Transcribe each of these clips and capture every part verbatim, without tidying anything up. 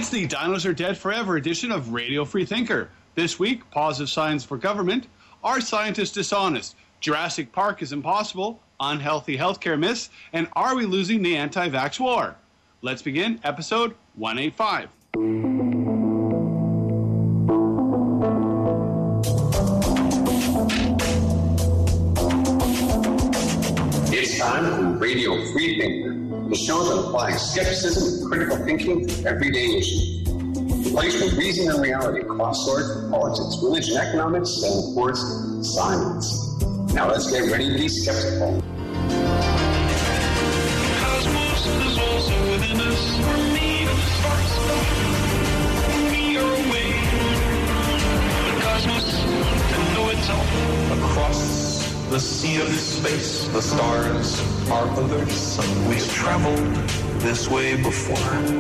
It's the Dinos Are Dead Forever edition of Radio Free Thinker. This week, positive science for government, are scientists dishonest, Jurassic Park is impossible, unhealthy healthcare myths, and are we losing the anti-vax war? Let's begin episode one eighty-five. It's time for Radio Free Thinker, the show that applies skepticism and critical thinking to everyday issues. The place where reason and reality cross swords with politics, religion, economics, and of course, science. Now let's get ready to be skeptical. The cosmos is also within us. We're made of sparks. We are awake. The cosmos can know itself. Across the sea of space, the stars are others. We've traveled this way before,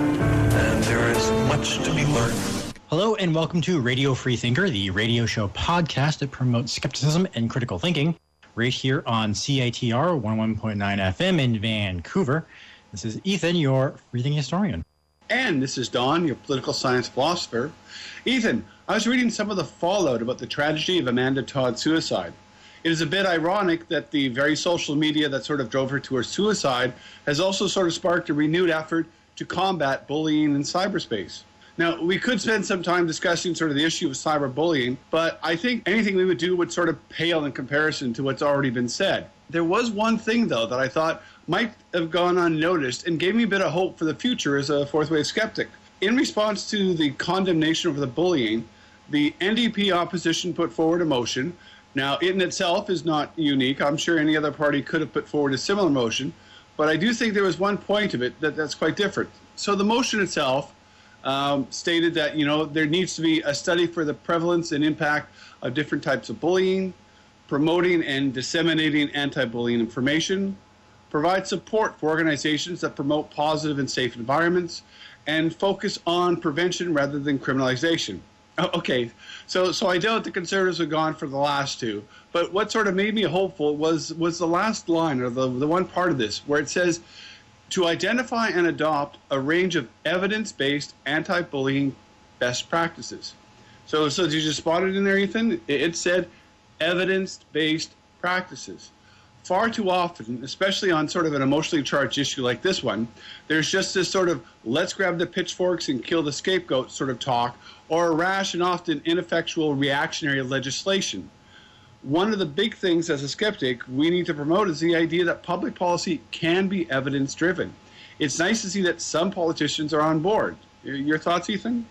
and there is much to be learned. Hello and welcome to Radio Free Thinker, the radio show podcast that promotes skepticism and critical thinking, right here on C I T R one oh one point nine F M in Vancouver. This is Ethan, your free-thinking historian. And this is Don, your political science philosopher. Ethan, I was reading some of the fallout about the tragedy of Amanda Todd's suicide. It is a bit ironic that the very social media that sort of drove her to her suicide has also sort of sparked a renewed effort to combat bullying in cyberspace. Now, we could spend some time discussing sort of the issue of cyberbullying, but I think anything we would do would sort of pale in comparison to what's already been said. There was one thing, though, that I thought might have gone unnoticed and gave me a bit of hope for the future as a fourth wave skeptic. In response to the condemnation of the bullying, the N D P opposition put forward a motion. Now, it in itself is not unique. I'm sure any other party could have put forward a similar motion, but I do think there was one point of it that, that's quite different. So the motion itself um, stated that, you know, there needs to be a study for the prevalence and impact of different types of bullying, promoting and disseminating anti-bullying information, provide support for organizations that promote positive and safe environments, and focus on prevention rather than criminalization. Oh, okay, so so I doubt the Conservatives have gone for the last two, but what sort of made me hopeful was was the last line, or the, the one part of this, where it says, to identify and adopt a range of evidence-based anti-bullying best practices. So, so did you spot it in there, Ethan? It, it said evidence-based practices. Far too often, especially on sort of an emotionally charged issue like this one, there's just this sort of let's grab the pitchforks and kill the scapegoat sort of talk, or a rash and often ineffectual reactionary legislation. One of the big things as a skeptic we need to promote is the idea that public policy can be evidence-driven. It's nice to see that some politicians are on board. Your thoughts, Ethan?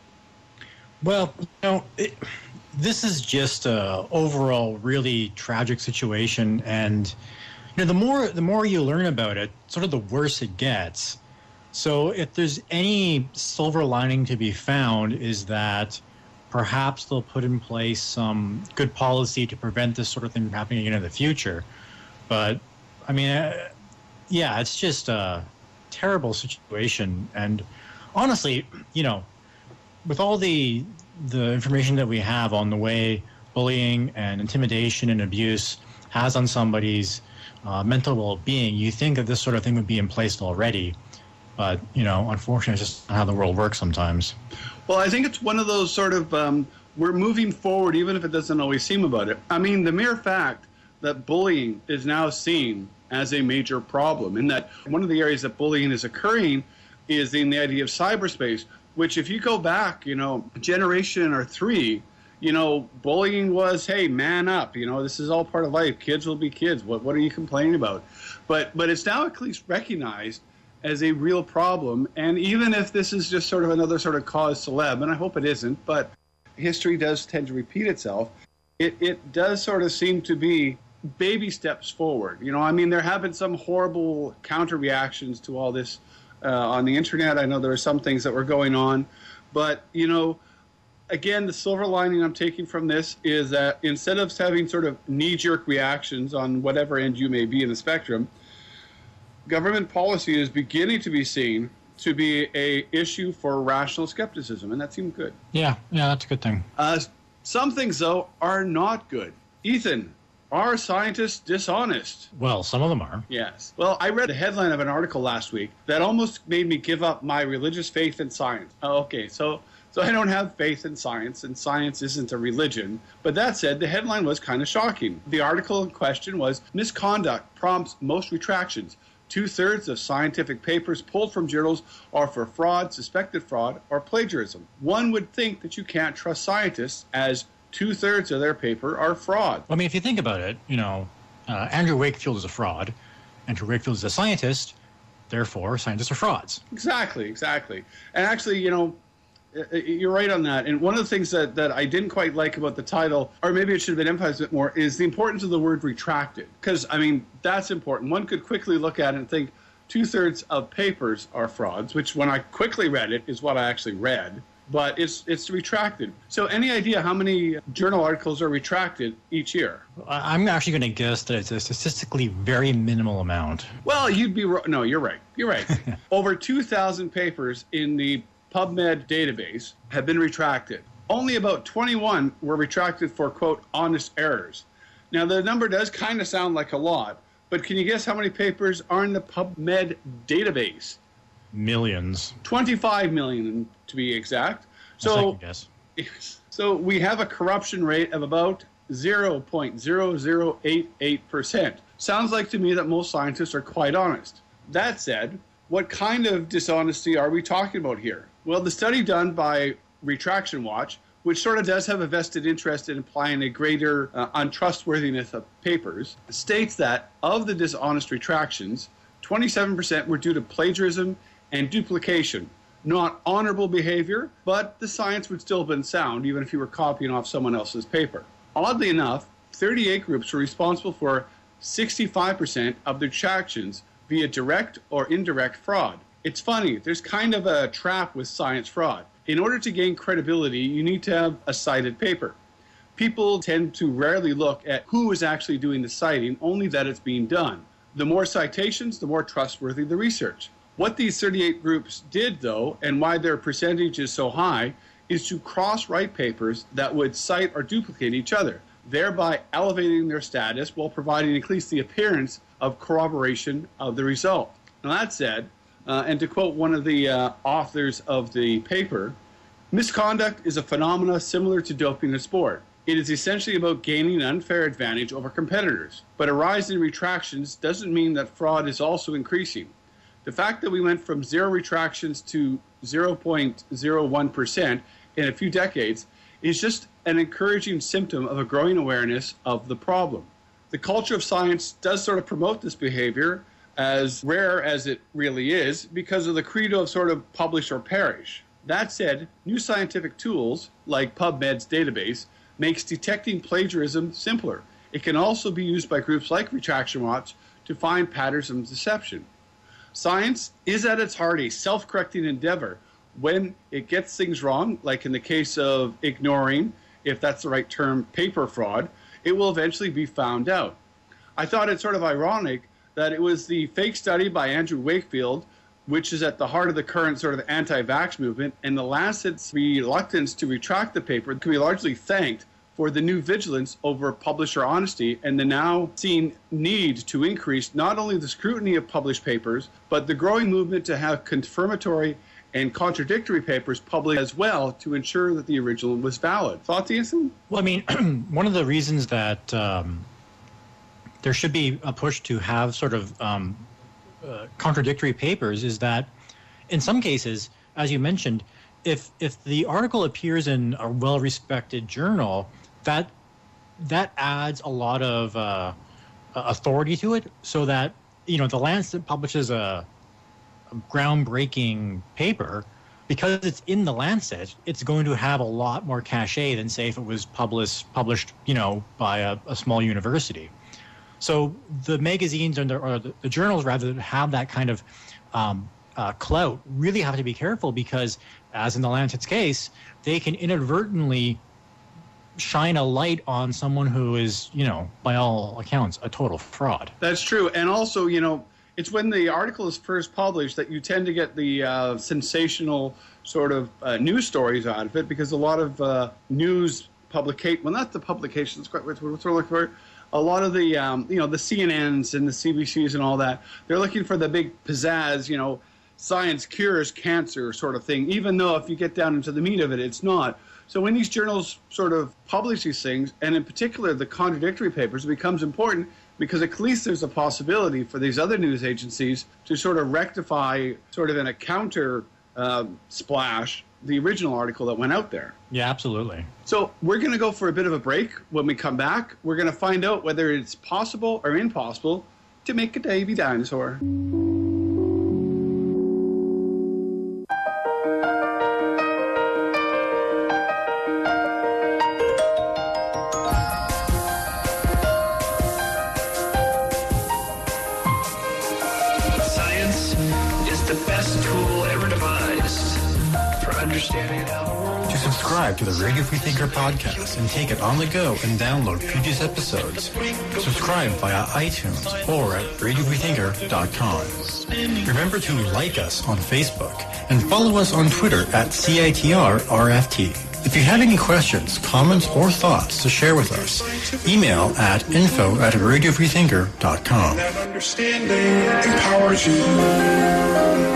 Well, you know, it, this is just a overall really tragic situation, and you know, the more the more you learn about it, sort of the worse it gets. So if there's any silver lining to be found, is that perhaps they'll put in place some good policy to prevent this sort of thing from happening again in the future. But, I mean, uh, yeah, it's just a terrible situation. And honestly, you know, with all the the information that we have on the way bullying and intimidation and abuse has on somebody's uh, mental well-being, you think that this sort of thing would be in place already. But, you know, unfortunately, it's just how the world works sometimes. Well, I think it's one of those sort of, um, we're moving forward even if it doesn't always seem about it. I mean, the mere fact that bullying is now seen as a major problem, and that one of the areas that bullying is occurring is in the idea of cyberspace, which if you go back, you know, a generation or three, you know, bullying was, hey, man up, you know, this is all part of life. Kids will be kids. What, what are you complaining about? But, but it's now at least recognized as a real problem, and even if this is just sort of another sort of cause celeb, and I hope it isn't, but history does tend to repeat itself, it, it does sort of seem to be baby steps forward. You know, I mean, there have been some horrible counter reactions to all this uh, on the internet. I know there are some things that were going on, but, you know, again, the silver lining I'm taking from this is that instead of having sort of knee-jerk reactions on whatever end you may be in the spectrum, government policy is beginning to be seen to be a issue for rational skepticism, and that seemed good. Yeah, yeah, that's a good thing. Uh, some things, though, are not good. Ethan, Are scientists dishonest? Well, some of them are. Yes. Well, I read the headline of an article last week that almost made me give up my religious faith in science. Oh, okay, so so I don't have faith in science, and science isn't a religion. But that said, the headline was kind of shocking. The article in question was, Misconduct Prompts Most Retractions. Two-thirds of scientific papers pulled from journals are for fraud, suspected fraud, or plagiarism. One would think that you can't trust scientists, as two-thirds of their paper are fraud. I mean, if you think about it, you know, uh, Andrew Wakefield is a fraud. Andrew Wakefield is a scientist. Therefore, scientists are frauds. Exactly, exactly. And actually, you know, you're right on that. And one of the things that, that I didn't quite like about the title, or maybe it should have been emphasized a bit more, is the importance of the word retracted. Because, I mean, that's important. One could quickly look at it and think two-thirds of papers are frauds, which when I quickly read it is what I actually read. But it's it's retracted. So any idea how many journal articles are retracted each year? I'm actually going to guess that it's a statistically very minimal amount. Well, you'd be wrong. No, you're right. You're right. Over two thousand papers in the PubMed database have been retracted. Only about twenty-one were retracted for, quote, honest errors. Now, the number does kind of sound like a lot, but can you guess how many papers are in the PubMed database? Millions. twenty-five million, to be exact. So, so we have a corruption rate of about zero point zero zero eight eight percent. Sounds like to me that most scientists are quite honest. That said, what kind of dishonesty are we talking about here? Well, the study done by Retraction Watch, which sort of does have a vested interest in implying a greater uh, untrustworthiness of papers, states that of the dishonest retractions, twenty-seven percent were due to plagiarism and duplication. Not honorable behavior, but the science would still have been sound even if you were copying off someone else's paper. Oddly enough, thirty-eight groups were responsible for sixty-five percent of the retractions via direct or indirect fraud. It's funny, there's kind of a trap with science fraud. In order to gain credibility, you need to have a cited paper. People tend to rarely look at who is actually doing the citing, only that it's being done. The more citations, the more trustworthy the research. What these thirty-eight groups did, though, and why their percentage is so high, is to cross-write papers that would cite or duplicate each other, thereby elevating their status while providing at least the appearance of corroboration of the result. Now, that said, uh, and to quote one of the uh, authors of the paper, misconduct is a phenomena similar to doping in sport. It is essentially about gaining an unfair advantage over competitors. But a rise in retractions doesn't mean that fraud is also increasing. The fact that we went from zero retractions to zero point zero one percent in a few decades is just an encouraging symptom of a growing awareness of the problem. The culture of science does sort of promote this behavior, as rare as it really is, because of the credo of sort of publish or perish. That said, new scientific tools, like PubMed's database, makes detecting plagiarism simpler. It can also be used by groups like Retraction Watch to find patterns of deception. Science is at its heart a self-correcting endeavor. When it gets things wrong, like in the case of ignoring, if that's the right term, paper fraud, it will eventually be found out. I thought it sort of ironic that it was the fake study by Andrew Wakefield, which is at the heart of the current sort of anti-vax movement, and the Lancet's reluctance to retract the paper can be largely thanked for the new vigilance over publisher honesty and the now seen need to increase not only the scrutiny of published papers, but the growing movement to have confirmatory and contradictory papers published as well to ensure that the original was valid. Thoughts, Ethan? Well, I mean, one of the reasons that um, there should be a push to have sort of um, uh, contradictory papers is that in some cases, as you mentioned, if if the article appears in a well-respected journal, that that adds a lot of uh, authority to it, so that, you know, the Lancet publishes a, a groundbreaking paper, because it's in the Lancet, it's going to have a lot more cachet than, say, if it was published published, you know, by a, a small university. So the magazines and the, or the, the journals, rather, that have that kind of um, uh, clout, really have to be careful, because, as in the Lancet's case, they can inadvertently shine a light on someone who is, you know, by all accounts, a total fraud. That's true. And also, you know, it's when the article is first published that you tend to get the uh, sensational sort of uh, news stories out of it, because a lot of uh, news publication, well, not the publications, quite what's what we're looking for, a lot of the, um, you know, the C N Ns and the C B Cs and all that, they're looking for the big pizzazz, you know, science cures cancer sort of thing, even though if you get down into the meat of it, it's not. So when these journals sort of publish these things, and in particular the contradictory papers, it becomes important because at least there's a possibility for these other news agencies to sort of rectify, sort of in a counter uh, splash, the original article that went out there. Yeah, absolutely. So we're going to go for a bit of a break. When we come back, we're going to find out whether it's possible or impossible to make a baby dinosaur. Science is the best tool ever devised for understanding how the world. To subscribe to the Radio Freethinker podcast and take it on the go and download previous episodes, subscribe via iTunes or at radio freethinker dot com. Remember to like us on Facebook and follow us on Twitter at C I T R R F T. If you have any questions, comments, or thoughts to share with us, email at info at radio freethinker dot com. That understanding empowers you.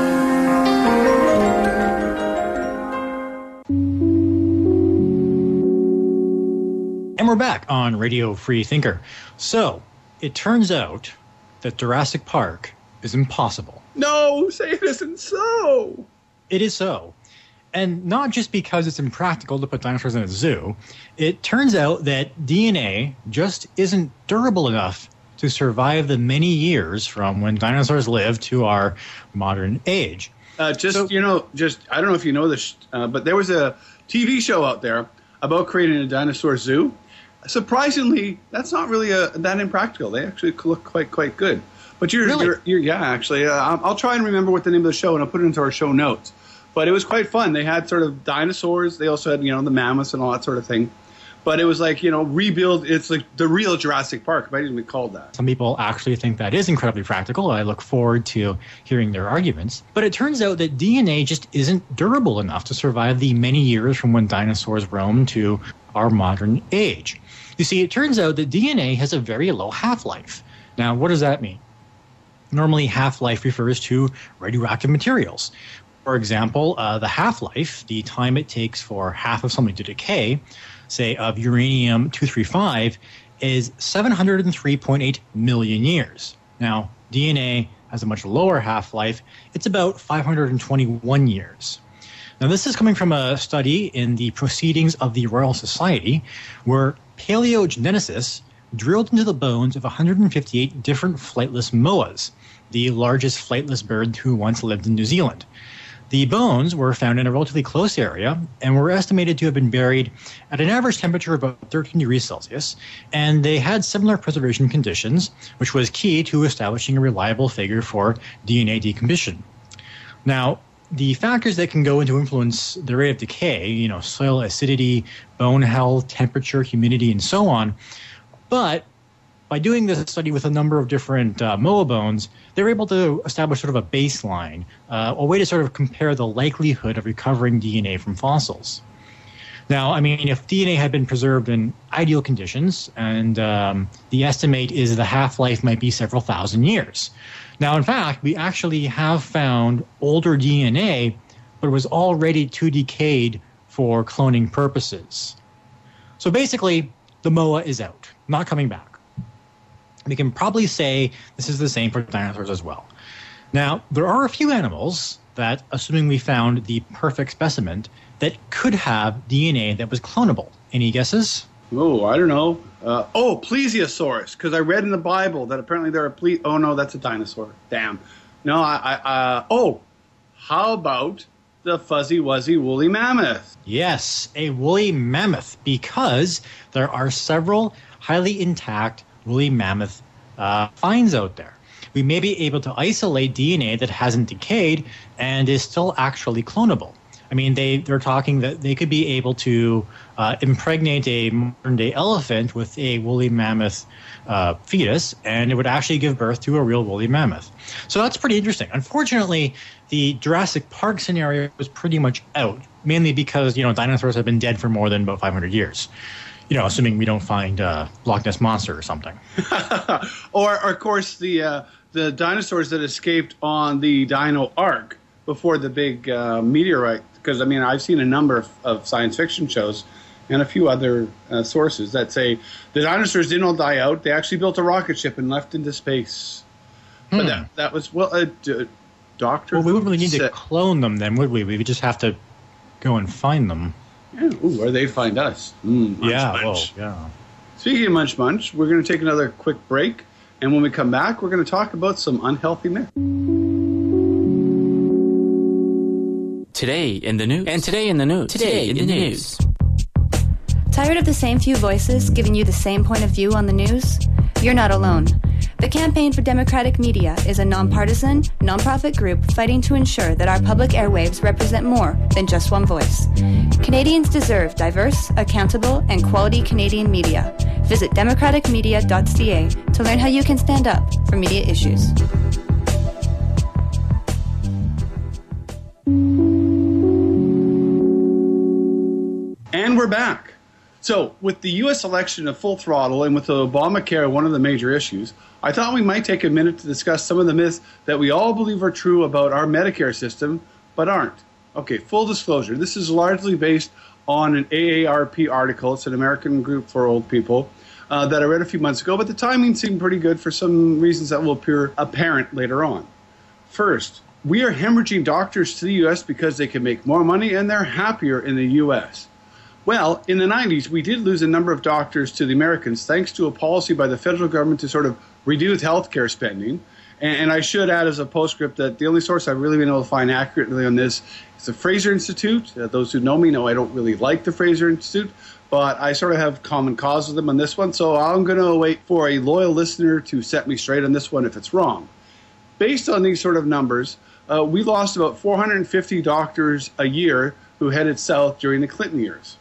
And we're back on Radio Free Thinker. So, it turns out that Jurassic Park is impossible. No, say it isn't so. It is so. And not just because it's impractical to put dinosaurs in a zoo. It turns out that D N A just isn't durable enough to survive the many years from when dinosaurs lived to our modern age. Uh, just, So- you know, just, I don't know if you know this, uh, but there was a T V show out there about creating a dinosaur zoo. Surprisingly, that's not really a, that impractical. They actually look quite, quite good. But you're, Really? you're, you're yeah, actually, uh, I'll, I'll try and remember what the name of the show, and I'll put it into our show notes. But it was quite fun. They had sort of dinosaurs. They also had, you know, the mammoths and all that sort of thing. But it was like, you know, rebuild. It's like the real Jurassic Park. It might even be called that. Some people actually think that is incredibly practical. I look forward to hearing their arguments. But it turns out that D N A just isn't durable enough to survive the many years from when dinosaurs roamed to our modern age. You see, it turns out that D N A has a very low half-life. Now, what does that mean? Normally, half-life refers to radioactive materials. For example, uh, the half-life, the time it takes for half of something to decay, say of uranium two thirty-five, is seven hundred three point eight million years. Now, D N A has a much lower half-life. It's about five hundred twenty-one years. Now, this is coming from a study in the Proceedings of the Royal Society, where paleogeneticists drilled into the bones of one hundred fifty-eight different flightless moas, the largest flightless bird who once lived in New Zealand. The bones were found in a relatively close area and were estimated to have been buried at an average temperature of about thirteen degrees Celsius, and they had similar preservation conditions, which was key to establishing a reliable figure for D N A decomposition. Now, the factors that can go into influence the rate of decay, you know, soil acidity, bone health, temperature, humidity, and so on, but by doing this study with a number of different uh, moa bones, they were able to establish sort of a baseline, uh, a way to sort of compare the likelihood of recovering D N A from fossils. Now, I mean, if D N A had been preserved in ideal conditions, and um, the estimate is the half-life might be several thousand years. Now, in fact, we actually have found older D N A, but it was already too decayed for cloning purposes. So basically, the moa is out, not coming back. We can probably say this is the same for dinosaurs as well. Now, there are a few animals that, assuming we found the perfect specimen, that could have D N A that was clonable. Any guesses? Oh, I don't know. Uh, oh, plesiosaurus, because I read in the Bible that apparently there are ple- Oh, no, that's a dinosaur. Damn. No, I... I uh, oh, how about the fuzzy, wuzzy, woolly mammoth? Yes, a woolly mammoth, because there are several highly intact woolly mammoth uh, finds out there. We may be able to isolate D N A that hasn't decayed and is still actually clonable. I mean, they, they're talking that they could be able to uh, impregnate a modern-day elephant with a woolly mammoth uh, fetus, and it would actually give birth to a real woolly mammoth. So that's pretty interesting. Unfortunately, the Jurassic Park scenario was pretty much out, mainly because, you know, dinosaurs have been dead for more than about five hundred years. You know, assuming we don't find uh, Loch Ness Monster or something. or, or, of course, the uh, the dinosaurs that escaped on the Dino Ark before the big uh, meteorite. Because, I mean, I've seen a number of, of science fiction shows and a few other uh, sources that say the dinosaurs didn't all die out. They actually built a rocket ship and left into space. Hmm. But that, that was, well, a uh, doctor. Well, we wouldn't really need to clone them then, would we? We would just have to go and find them. Yeah. Ooh, or they find us. Mm, munch, yeah, munch. well, yeah. Speaking of Munch Munch, we're going to take another quick break. And when we come back, we're going to talk about some unhealthy myths. Today in the news. And today in the news. Today in the news. Tired of the same few voices giving you the same point of view on the news? You're not alone. The Campaign for Democratic Media is a nonpartisan, nonprofit group fighting to ensure that our public airwaves represent more than just one voice. Canadians deserve diverse, accountable, and quality Canadian media. Visit democratic media dot c a to learn how you can stand up for media issues. And we're back. So, with the U S election at full throttle and with Obamacare one of the major issues, I thought we might take a minute to discuss some of the myths that we all believe are true about our Medicare system, but aren't. Okay, full disclosure, this is largely based on an A A R P article. It's an American group for old people uh, that I read a few months ago, but the timing seemed pretty good for some reasons that will appear apparent later on. First, we are hemorrhaging doctors to the U S because they can make more money and they're happier in the U S Well, in the nineties, we did lose a number of doctors to the Americans thanks to a policy by the federal government to sort of reduce healthcare spending. And, and I should add as a postscript that the only source I've really been able to find accurately on this is the Fraser Institute. Uh, those who know me know I don't really like the Fraser Institute, but I sort of have common cause with them on this one. So I'm going to wait for a loyal listener to set me straight on this one if it's wrong. Based on these sort of numbers, uh, we lost about four hundred fifty doctors a year who headed south during the Clinton years.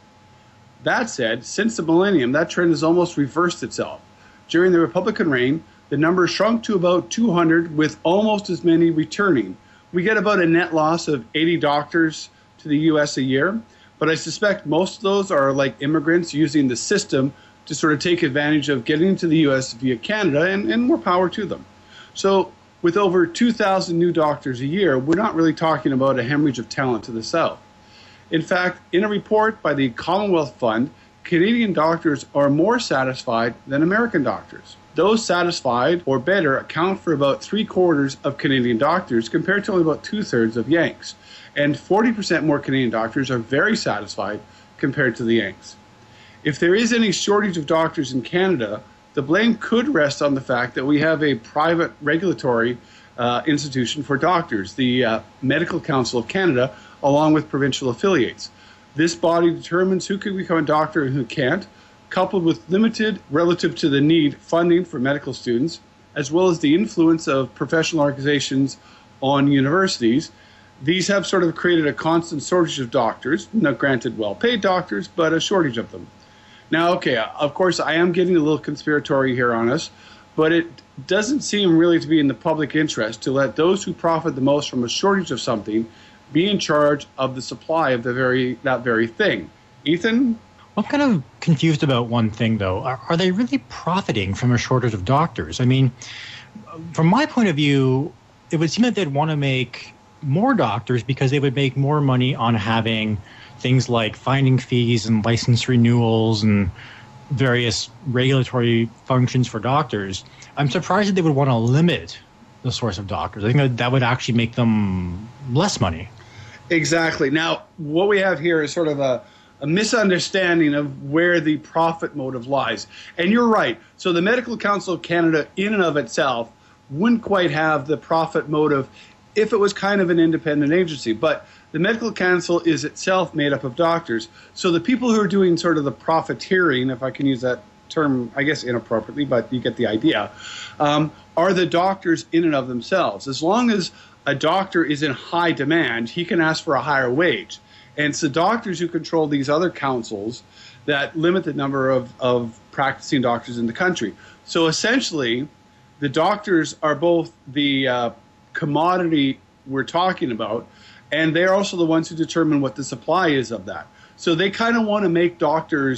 That said, since the millennium, that trend has almost reversed itself. During the Republican reign, the number shrunk to about two hundred, with almost as many returning. We get about a net loss of eighty doctors to the U S a year, but I suspect most of those are like immigrants using the system to sort of take advantage of getting to the U S via Canada, and, and more power to them. So with over two thousand new doctors a year, we're not really talking about a hemorrhage of talent to the South. In fact, in a report by the Commonwealth Fund, Canadian doctors are more satisfied than American doctors. Those satisfied or better account for about three quarters of Canadian doctors compared to only about two thirds of Yanks. And forty percent more Canadian doctors are very satisfied compared to the Yanks. If there is any shortage of doctors in Canada, the blame could rest on the fact that we have a private regulatory uh, institution for doctors, the uh, Medical Council of Canada, along with provincial affiliates. This body determines who can become a doctor and who can't, coupled with limited, relative to the need, funding for medical students, as well as the influence of professional organizations on universities. These have sort of created a constant shortage of doctors, not granted well-paid doctors, but a shortage of them. Now, okay, of course, I am getting a little conspiratory here on us, but it doesn't seem really to be in the public interest to let those who profit the most from a shortage of something be in charge of the supply of the very that very thing. Ethan? I'm kind of confused about one thing, though. Are, are they really profiting from a shortage of doctors? I mean, from my point of view, it would seem that they'd want to make more doctors because they would make more money on having things like finding fees and license renewals and various regulatory functions for doctors. I'm surprised that they would want to limit the source of doctors. I think that, that would actually make them less money. Exactly. Now, what we have here is sort of a, a misunderstanding of where the profit motive lies. And you're right. So the Medical Council of Canada in and of itself wouldn't quite have the profit motive if it was kind of an independent agency. But the Medical Council is itself made up of doctors. So the people who are doing sort of the profiteering, if I can use that term, I guess inappropriately, but you get the idea, um, are the doctors in and of themselves. As long as a doctor is in high demand, he can ask for a higher wage. And it's the doctors who control these other councils that limit the number of, of practicing doctors in the country. So essentially, the doctors are both the uh, commodity we're talking about, and they're also the ones who determine what the supply is of that. So they kind of want to make doctors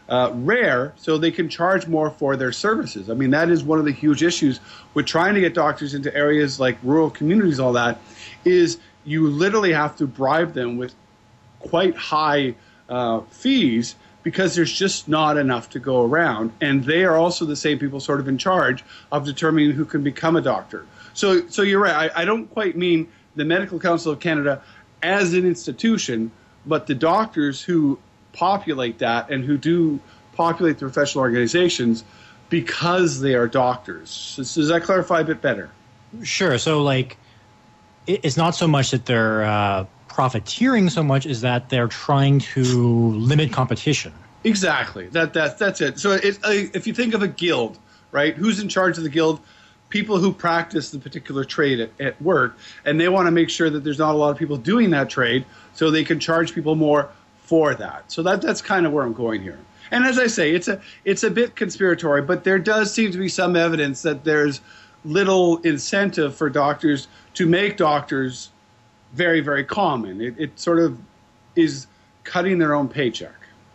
uh, rare, so they can charge more for their services. I mean, that is one of the huge issues with trying to get doctors into areas like rural communities, all that, is you literally have to bribe them with quite high uh, fees because there's just not enough to go around. And they are also the same people sort of in charge of determining who can become a doctor. So, so you're right. I, I don't quite mean the Medical Council of Canada as an institution, but the doctors who populate that and who do populate the professional organizations because they are doctors. Does, does that clarify a bit better? Sure. So, like, it, it's not so much that they're uh, profiteering so much as that they're trying to limit competition. Exactly. That that that's it. So, it, uh, if you think of a guild, right? Who's in charge of the guild? People who practice the particular trade at, at work, and they want to make sure that there's not a lot of people doing that trade, so they can charge people more for that. So that that's kind of where I'm going here. And as I say, it's a it's a bit conspiratory, but there does seem to be some evidence that there's little incentive for doctors to make doctors very, very common. It, it sort of is cutting their own paycheck.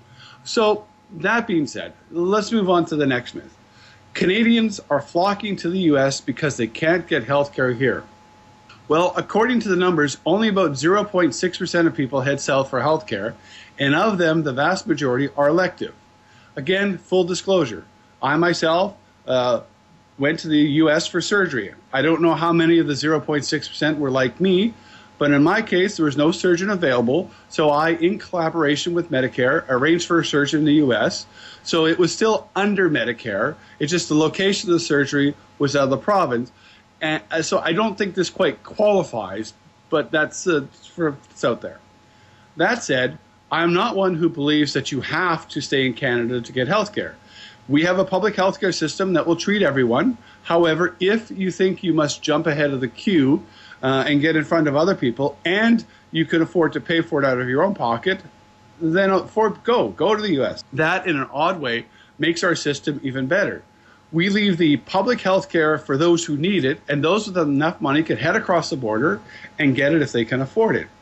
So that being said, let's move on to the next myth. Canadians are flocking to the U S because they can't get health care here. Well, according to the numbers, only about zero point six percent of people head south for health care, and of them, the vast majority are elective. Again, full disclosure, I myself uh, went to the U S for surgery. I don't know how many of the zero point six percent were like me, but in my case, there was no surgeon available, so I, in collaboration with Medicare, arranged for a surgeon in the U S, so it was still under Medicare. It's just the location of the surgery was out of the province. And so I don't think this quite qualifies, but that's uh, for, it's out there. That said, I'm not one who believes that you have to stay in Canada to get health care. We have a public health care system that will treat everyone. However, if you think you must jump ahead of the queue uh, and get in front of other people, and you can afford to pay for it out of your own pocket, then for, go. Go to the U S. That, in an odd way, makes our system even better. We leave the public health care for those who need it, and those with enough money can head across the border and get it if they can afford it.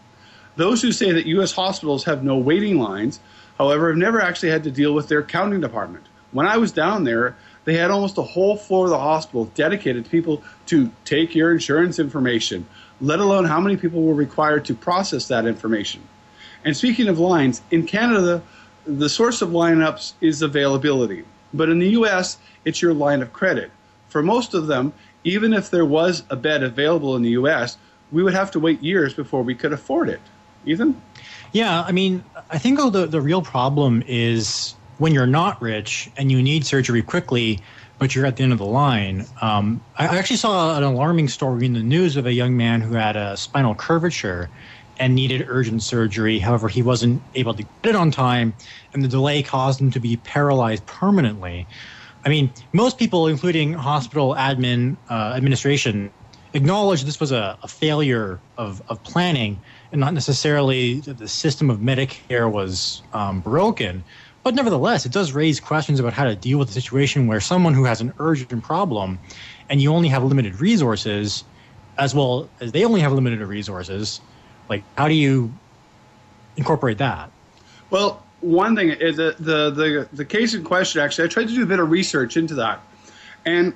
Those who say that U S hospitals have no waiting lines, however, have never actually had to deal with their accounting department. When I was down there, they had almost a whole floor of the hospital dedicated to people to take your insurance information, let alone how many people were required to process that information. And speaking of lines, in Canada, the source of lineups is availability. But in the U S, it's your line of credit. For most of them, even if there was a bed available in the U S, we would have to wait years before we could afford it. Ethan? Yeah, I mean, I think oh, the, the real problem is when you're not rich and you need surgery quickly, but you're at the end of the line. Um, I actually saw an alarming story in the news of a young man who had a spinal curvature and needed urgent surgery. However, he wasn't able to get it on time, and the delay caused him to be paralyzed permanently. I mean, most people, including hospital admin uh, administration, acknowledge this was a, a failure of, of planning and not necessarily that the system of Medicare was um, broken. But nevertheless, it does raise questions about how to deal with a situation where someone who has an urgent problem and you only have limited resources, as well as they only have limited resources, like how do you incorporate that? Well, one thing is the, the, the, the case in question, actually, I tried to do a bit of research into that. And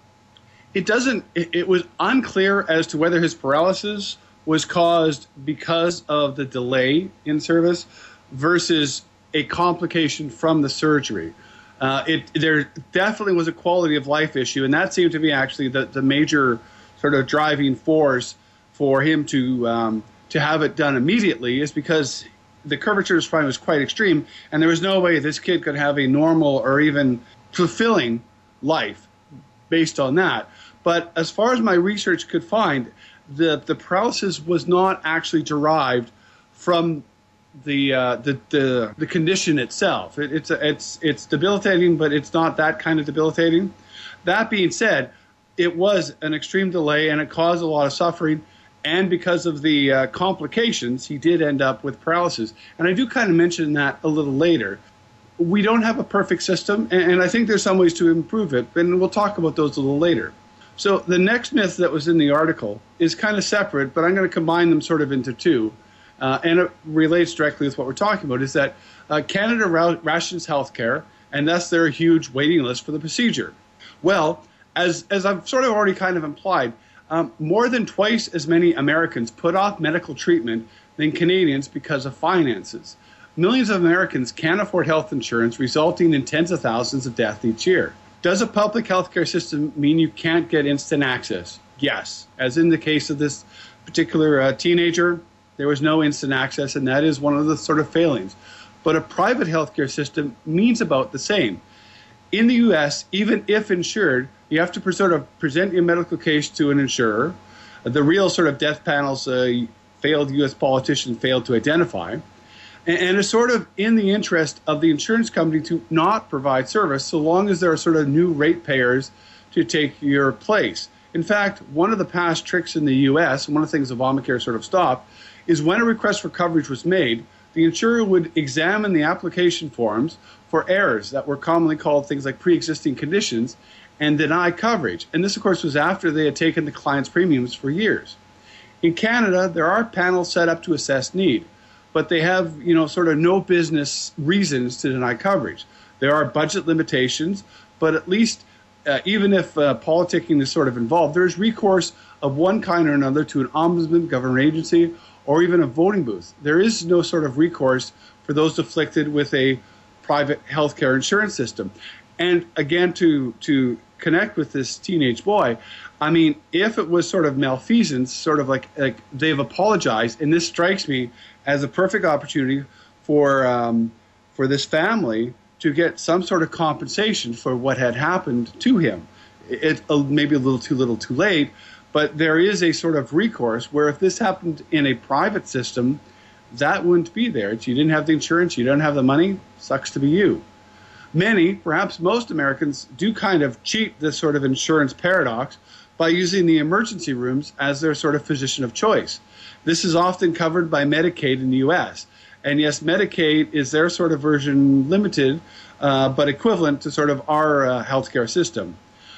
it doesn't, it, it was unclear as to whether his paralysis was caused because of the delay in service versus a complication from the surgery. Uh, it there definitely was a quality of life issue, and that seemed to be actually the, the major sort of driving force for him to um, to have it done immediately, is because the curvature of his spine was quite extreme, and there was no way this kid could have a normal or even fulfilling life based on that. But as far as my research could find, the the paralysis was not actually derived from the uh, the, the the condition itself. It, it's a, it's it's debilitating, but it's not that kind of debilitating. That being said, it was an extreme delay, and it caused a lot of suffering. And because of the uh, complications, he did end up with paralysis. And I do kind of mention that a little later. We don't have a perfect system, and, and I think there's some ways to improve it, and we'll talk about those a little later. So the next myth that was in the article is kind of separate, but I'm going to combine them sort of into two. uh, and it relates directly with what we're talking about, is that uh, Canada ra- rations healthcare, and thus there are a huge waiting list for the procedure. Well, as, as I've sort of already kind of implied, um, more than twice as many Americans put off medical treatment than Canadians because of finances. Millions of Americans can't afford health insurance, resulting in tens of thousands of deaths each year. Does a public healthcare system mean you can't get instant access? Yes. As in the case of this particular uh, teenager, there was no instant access, and that is one of the sort of failings. But a private healthcare system means about the same. In the U S, even if insured, you have to sort of present your medical case to an insurer. The real sort of death panels uh, failed U S politicians failed to identify. And it's sort of in the interest of the insurance company to not provide service so long as there are sort of new ratepayers to take your place. In fact, one of the past tricks in the U S, and one of the things Obamacare sort of stopped, is when a request for coverage was made, the insurer would examine the application forms for errors that were commonly called things like pre-existing conditions and deny coverage. And this, of course, was after they had taken the client's premiums for years. In Canada, there are panels set up to assess need, but they have, you know, sort of no business reasons to deny coverage. There are budget limitations, but at least uh, even if uh, politicking is sort of involved, there is recourse of one kind or another to an ombudsman, government agency, or even a voting booth. There is no sort of recourse for those afflicted with a private healthcare insurance system. And again, to to connect with this teenage boy, I mean, if it was sort of malfeasance, sort of like, like they've apologized, and this strikes me as a perfect opportunity for um, for this family to get some sort of compensation for what had happened to him. It, it maybe a little too little too late, but there is a sort of recourse where if this happened in a private system, that wouldn't be there. You didn't have the insurance, you don't have the money, sucks to be you. Many, perhaps most Americans, do kind of cheat this sort of insurance paradox by using the emergency rooms as their sort of physician of choice. This is often covered by Medicaid in the U S. And yes, Medicaid is their sort of version, limited, uh, but equivalent to sort of our uh, healthcare system.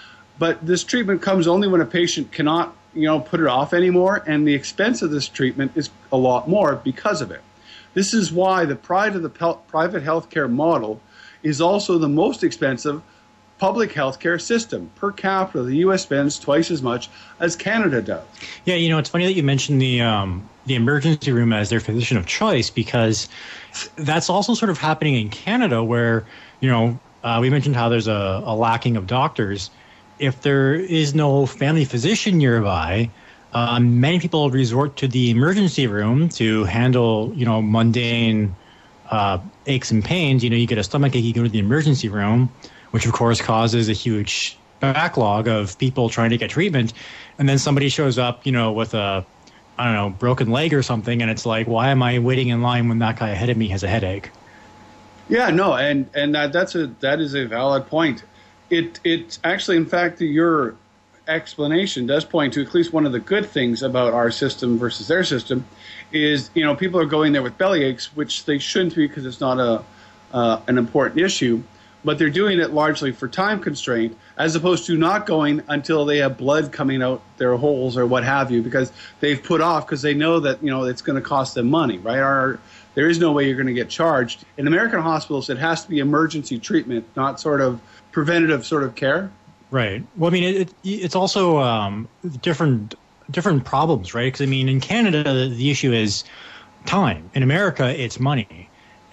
But this treatment comes only when a patient cannot, you know, put it off anymore, and the expense of this treatment is a lot more because of it. This is why the pride of the pel- private healthcare model is also the most expensive public healthcare system. Per capita, the U S spends twice as much as Canada does. Yeah, you know, it's funny that you mentioned the um, the emergency room as their physician of choice, because that's also sort of happening in Canada where, you know, uh, we mentioned how there's a, a lacking of doctors. If there is no family physician nearby, um, many people resort to the emergency room to handle, you know, mundane uh, aches and pains. You know, you get a stomachache, you go to the emergency room, which of course causes a huge backlog of people trying to get treatment. And then somebody shows up, you know, with a, I don't know, broken leg or something. And it's like, why am I waiting in line when that guy ahead of me has a headache? Yeah, no, and, and that, that's a, that is a valid point. It It actually, in fact, your explanation does point to at least one of the good things about our system versus their system is, you know, people are going there with belly aches, which they shouldn't be because it's not a uh, an important issue. But they're doing it largely for time constraint, as opposed to not going until they have blood coming out their holes or what have you, because they've put off because they know that, you know, it's going to cost them money, right? Our, there is no way you're going to get charged. In American hospitals, it has to be emergency treatment, not sort of preventative sort of care. Right. Well, I mean, it, it, it's also um, different different problems, right? Because, I mean, in Canada, the, the issue is time. In America, it's money.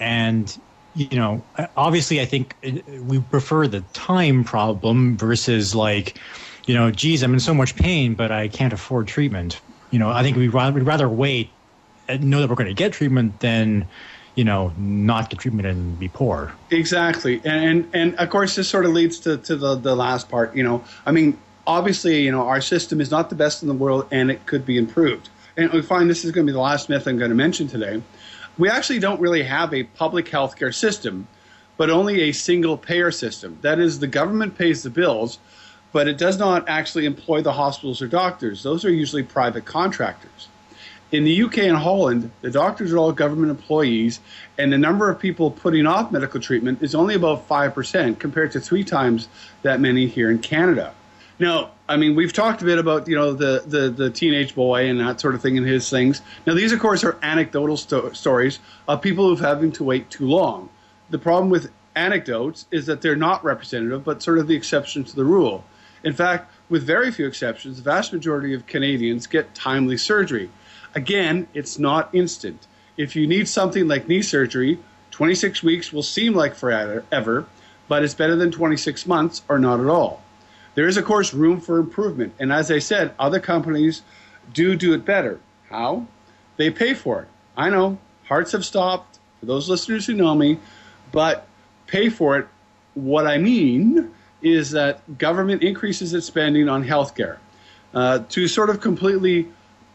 And you know, obviously, I think we prefer the time problem versus like, you know, geez, I'm in so much pain, but I can't afford treatment. You know, I think we'd rather, we'd rather wait and know that we're going to get treatment than, you know, not get treatment and be poor. Exactly. And, and, and of course, this sort of leads to, to the, the last part. You know, I mean, obviously, you know, our system is not the best in the world and it could be improved. And we find this is going to be the last myth I'm going to mention today. We actually don't really have a public health care system, but only a single payer system. That is, the government pays the bills, but it does not actually employ the hospitals or doctors. Those are usually private contractors. In the U K and Holland, the doctors are all government employees, and the number of people putting off medical treatment is only about five percent compared to three times that many here in Canada. Now, I mean, we've talked a bit about, you know, the, the, the teenage boy and that sort of thing and his things. Now, these, of course, are anecdotal sto- stories of people who've having to wait too long. The problem with anecdotes is that they're not representative, but sort of the exception to the rule. In fact, with very few exceptions, the vast majority of Canadians get timely surgery. Again, it's not instant. If you need something like knee surgery, twenty-six weeks will seem like forever, but it's better than twenty-six months or not at all. There is, of course, room for improvement. And as I said, other companies do do it better. How? They pay for it. I know, hearts have stopped, for those listeners who know me, but pay for it. What I mean is that government increases its spending on healthcare uh, to sort of completely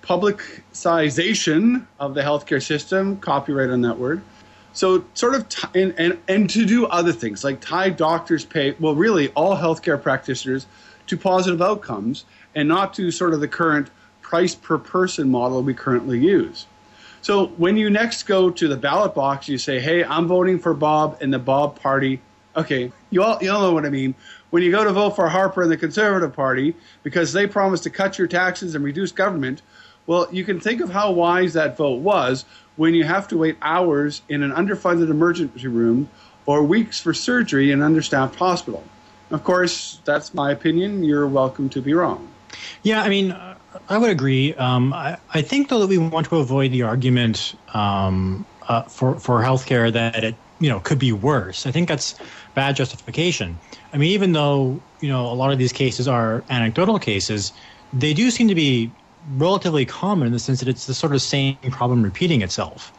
publicization of the healthcare system, copyright on that word. So sort of, t- and, and, and to do other things, like tie doctors' pay, well, really all healthcare practitioners, to positive outcomes and not to sort of the current price per person model we currently use. So when you next go to the ballot box, you say, hey, I'm voting for Bob and the Bob Party. Okay, you all, you all know what I mean. When you go to vote for Harper and the Conservative Party because they promised to cut your taxes and reduce government, well, you can think of how wise that vote was when you have to wait hours in an underfunded emergency room or weeks for surgery in an understaffed hospital. Of course, that's my opinion. You're welcome to be wrong. Yeah, I mean, I would agree. Um, I, I think, though, that we want to avoid the argument um, uh, for, for healthcare that it, you know, could be worse. I think that's bad justification. I mean, even though, you know, a lot of these cases are anecdotal cases, they do seem to be relatively common in the sense that it's the sort of same problem repeating itself.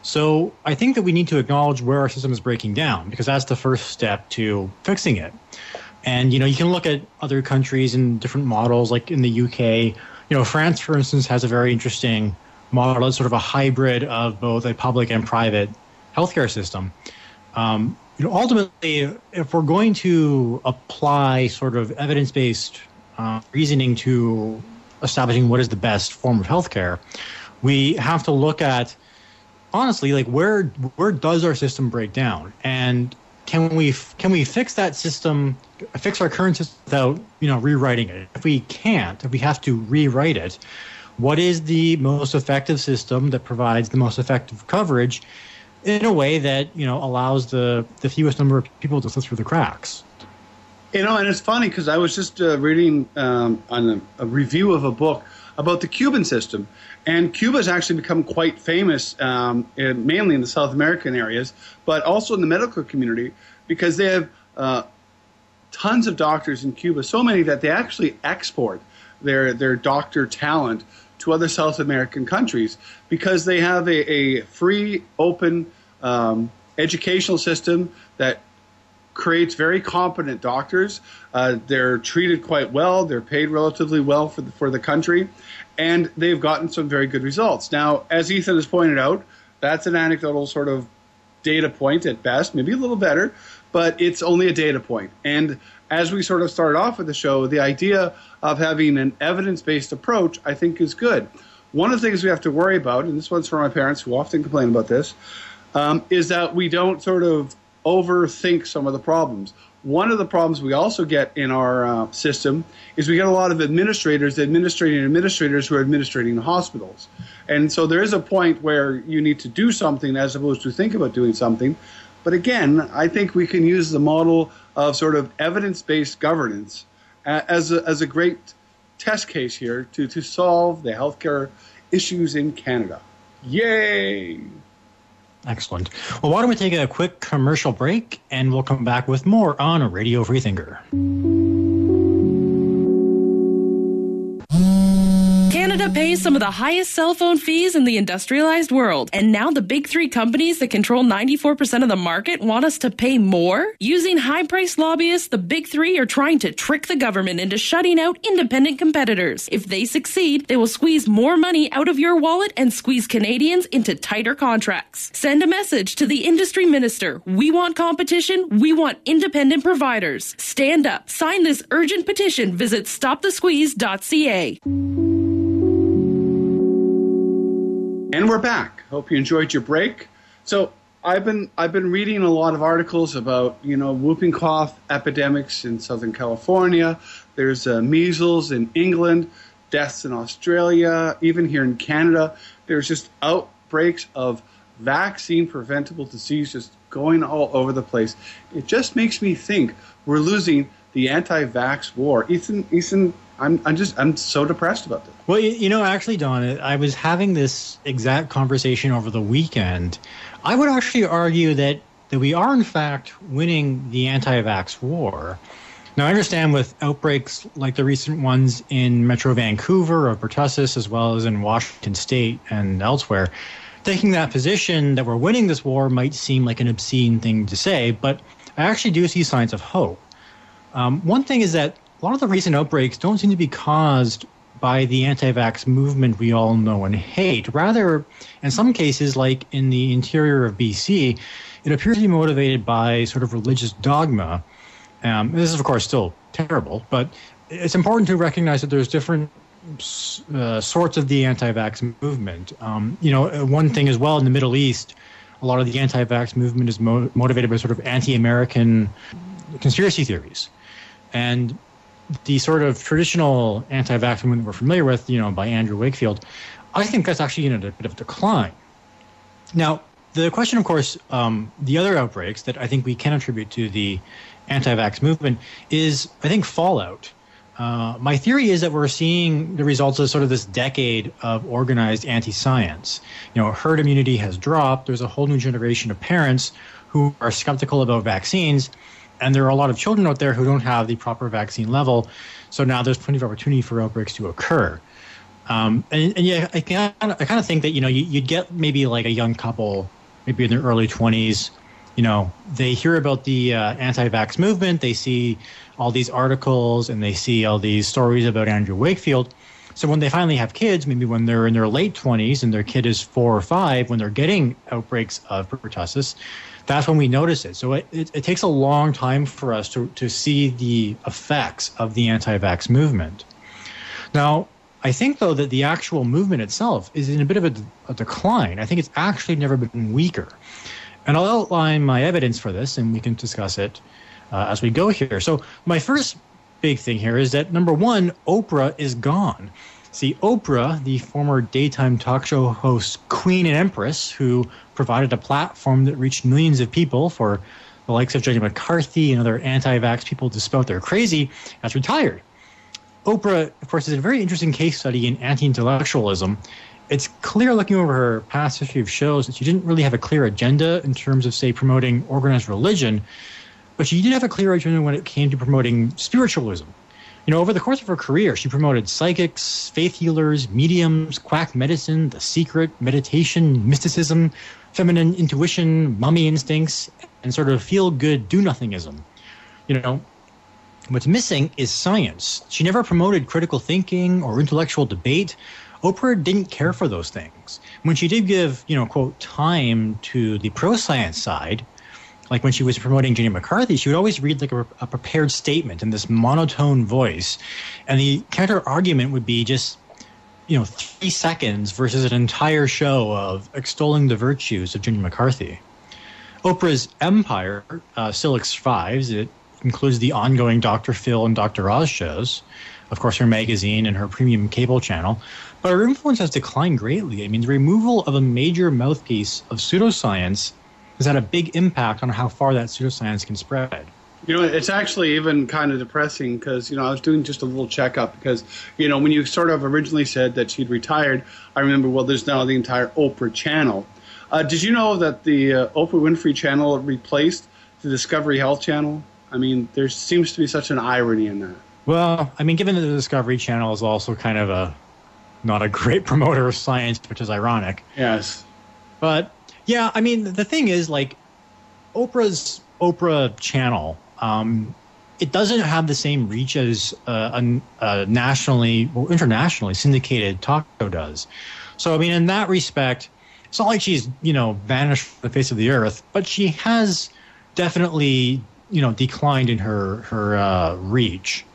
So I think that we need to acknowledge where our system is breaking down, because that's the first step to fixing it. And, you know, you can look at other countries and different models, like in the U K. You know, France, for instance, has a very interesting model. It's sort of a hybrid of both a public and private healthcare system. Um, you know, ultimately, if we're going to apply sort of evidence-based uh, reasoning to establishing what is the best form of healthcare, we have to look at, honestly, like where where does our system break down, and can we can we fix that system, fix our current system without, you know, rewriting it? If we can't, if we have to rewrite it, what is the most effective system that provides the most effective coverage in a way that, you know, allows the the fewest number of people to slip through the cracks? You know, and it's funny because I was just uh, reading um, on a, a review of a book about the Cuban system. And Cuba has actually become quite famous, um, in, mainly in the South American areas, but also in the medical community, because they have uh, tons of doctors in Cuba, so many that they actually export their, their doctor talent to other South American countries because they have a, a free, open um, educational system that creates very competent doctors. Uh, they're treated quite well. They're paid relatively well for the, for the country, and they've gotten some very good results. Now, as Ethan has pointed out, that's an anecdotal sort of data point at best, maybe a little better, but it's only a data point. And as we sort of started off with the show, the idea of having an evidence-based approach, I think, is good. One of the things we have to worry about, and this one's for my parents who often complain about this, um, is that we don't sort of overthink some of the problems. One of the problems we also get in our uh, system is we get a lot of administrators, administrating administrators who are administrating the hospitals. And so there is a point where you need to do something as opposed to think about doing something. But again, I think we can use the model of sort of evidence-based governance as a, as a great test case here to, to solve the healthcare issues in Canada. Yay! Excellent. Well, why don't we take a quick commercial break, and we'll come back with more on Radio Freethinker. Canada pays some of the highest cell phone fees in the industrialized world. And now the big three companies that control ninety-four percent of the market want us to pay more? Using high-priced lobbyists, the big three are trying to trick the government into shutting out independent competitors. If they succeed, they will squeeze more money out of your wallet and squeeze Canadians into tighter contracts. Send a message to the industry minister. We want competition. We want independent providers. Stand up. Sign this urgent petition. Visit stop the squeeze dot c a. And we're back. Hope you enjoyed your break. So I've been I've been reading a lot of articles about, you know, whooping cough epidemics in Southern California. There's uh, measles in England, deaths in Australia, even here in Canada. There's just outbreaks of vaccine-preventable disease just going all over the place. It just makes me think we're losing the anti-vax war. Ethan, Ethan, I'm I'm just I'm so depressed about this. Well, you, you know, actually, Don, I was having this exact conversation over the weekend. I would actually argue that, that we are, in fact, winning the anti-vax war. Now, I understand with outbreaks like the recent ones in Metro Vancouver of pertussis, as well as in Washington State and elsewhere, taking that position that we're winning this war might seem like an obscene thing to say, but I actually do see signs of hope. Um, one thing is that a lot of the recent outbreaks don't seem to be caused by the anti-vax movement we all know and hate. Rather, in some cases, like in the interior of B C, it appears to be motivated by sort of religious dogma. Um, this is, of course, still terrible, but it's important to recognize that there's different uh, sorts of the anti-vax movement. Um, you know, one thing as well in the Middle East, a lot of the anti-vax movement is mo- motivated by sort of anti-American conspiracy theories. And the sort of traditional anti-vax movement we're familiar with, you know, by Andrew Wakefield, I think that's actually in a bit of decline. Now, the question, of course, um, the other outbreaks that I think we can attribute to the anti-vax movement is, I think, fallout. Uh, my theory is that we're seeing the results of sort of this decade of organized anti-science. You know, herd immunity has dropped. There's a whole new generation of parents who are skeptical about vaccines. And there are a lot of children out there who don't have the proper vaccine level. So now there's plenty of opportunity for outbreaks to occur. Um, and, and yeah, I kind of, I kind of think that, you know, you, you'd get maybe like a young couple, maybe in their early twenties, you know, they hear about the uh, anti-vax movement, they see all these articles, and they see all these stories about Andrew Wakefield. So when they finally have kids, maybe when they're in their late twenties and their kid is four or five, when they're getting outbreaks of pertussis, that's when we notice it. So it, it, it takes a long time for us to, to see the effects of the anti-vax movement. Now, I think, though, that the actual movement itself is in a bit of a, a decline. I think it's actually never been weaker. And I'll outline my evidence for this, and we can discuss it uh, as we go here. So my first big thing here is that, number one, Oprah is gone. See, Oprah, the former daytime talk show host, Queen and Empress, who provided a platform that reached millions of people for the likes of Jenny McCarthy and other anti-vax people to spout they're crazy, has retired. Oprah, of course, is a very interesting case study in anti-intellectualism. It's clear looking over her past history of shows that she didn't really have a clear agenda in terms of, say, promoting organized religion, but she did have a clear agenda when it came to promoting spiritualism. You know, over the course of her career, she promoted psychics, faith healers, mediums, quack medicine, the secret, meditation, mysticism, feminine intuition, mummy instincts, and sort of feel-good do-nothingism. You know, what's missing is science. She never promoted critical thinking or intellectual debate. Oprah didn't care for those things. When she did give, you know, quote, time to the pro-science side, like when she was promoting Jenny McCarthy, she would always read like a, a prepared statement in this monotone voice. And the counter argument would be just, you know, three seconds versus an entire show of extolling the virtues of Jenny McCarthy. Oprah's empire uh, still survives. It includes the ongoing Doctor Phil and Doctor Oz shows, of course, her magazine and her premium cable channel. But her influence has declined greatly. I mean, the removal of a major mouthpiece of pseudoscience has had a big impact on how far that pseudoscience can spread. You know, it's actually even kind of depressing because, you know, I was doing just a little checkup because, you know, when you sort of originally said that she'd retired, I remember, well, there's now the entire Oprah channel. Uh, did you know that the uh, Oprah Winfrey channel replaced the Discovery Health channel? I mean, there seems to be such an irony in that. Well, I mean, given that the Discovery Channel is also kind of a not a great promoter of science, which is ironic. Yes. But, yeah, I mean, the thing is, like, Oprah's Oprah channel, um, it doesn't have the same reach as uh, a, a nationally or internationally syndicated talk show does. So, I mean, in that respect, it's not like she's, you know, vanished from the face of the earth, but she has definitely, you know, declined in her, her uh, reach.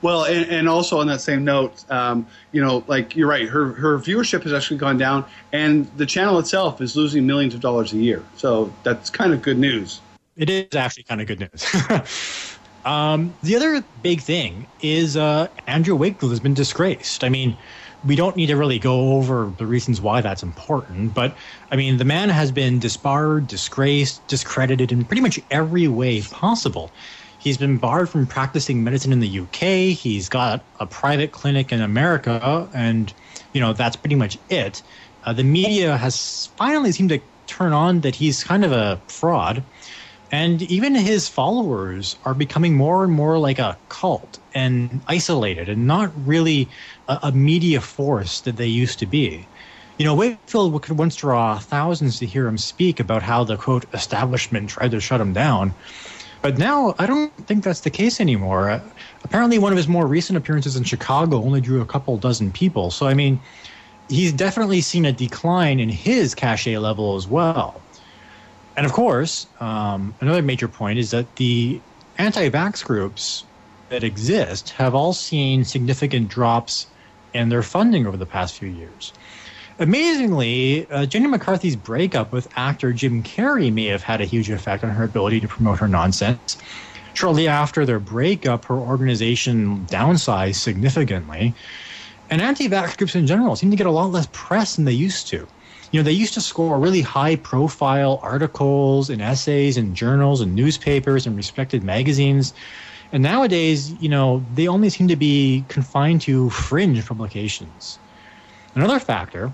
Well, and, and also on that same note, um, you know, like you're right, her her viewership has actually gone down, and the channel itself is losing millions of dollars a year. So that's kind of good news. It is actually kind of good news. um, the other big thing is uh, Andrew Wakefield has been disgraced. I mean, we don't need to really go over the reasons why that's important, but I mean, the man has been disbarred, disgraced, discredited in pretty much every way possible. He's been barred from practicing medicine in the U K. He's got a private clinic in America, and, you know, that's pretty much it. Uh, the media has finally seemed to turn on that he's kind of a fraud, and even his followers are becoming more and more like a cult and isolated and not really a, a media force that they used to be. You know, Wakefield could once draw thousands to hear him speak about how the, quote, establishment tried to shut him down. But now I don't think that's the case anymore. Uh, apparently one of his more recent appearances in Chicago only drew a couple dozen people. So, I mean, he's definitely seen a decline in his cachet level as well. And, of course, um, another major point is that the anti-vax groups that exist have all seen significant drops in their funding over the past few years. Amazingly, uh, Jenny McCarthy's breakup with actor Jim Carrey may have had a huge effect on her ability to promote her nonsense. Shortly after their breakup, her organization downsized significantly. And anti-vax groups in general seem to get a lot less press than they used to. You know, they used to score really high-profile articles and essays in journals and newspapers and respected magazines. And nowadays, you know, they only seem to be confined to fringe publications. Another factor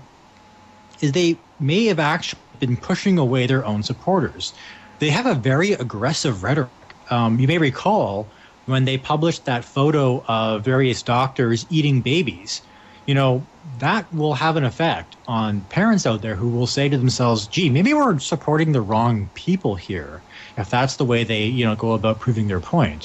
is they may have actually been pushing away their own supporters. They have a very aggressive rhetoric. Um, you may recall when they published that photo of various doctors eating babies. You know, that will have an effect on parents out there who will say to themselves, gee, maybe we're supporting the wrong people here, if that's the way they, you know, go about proving their point.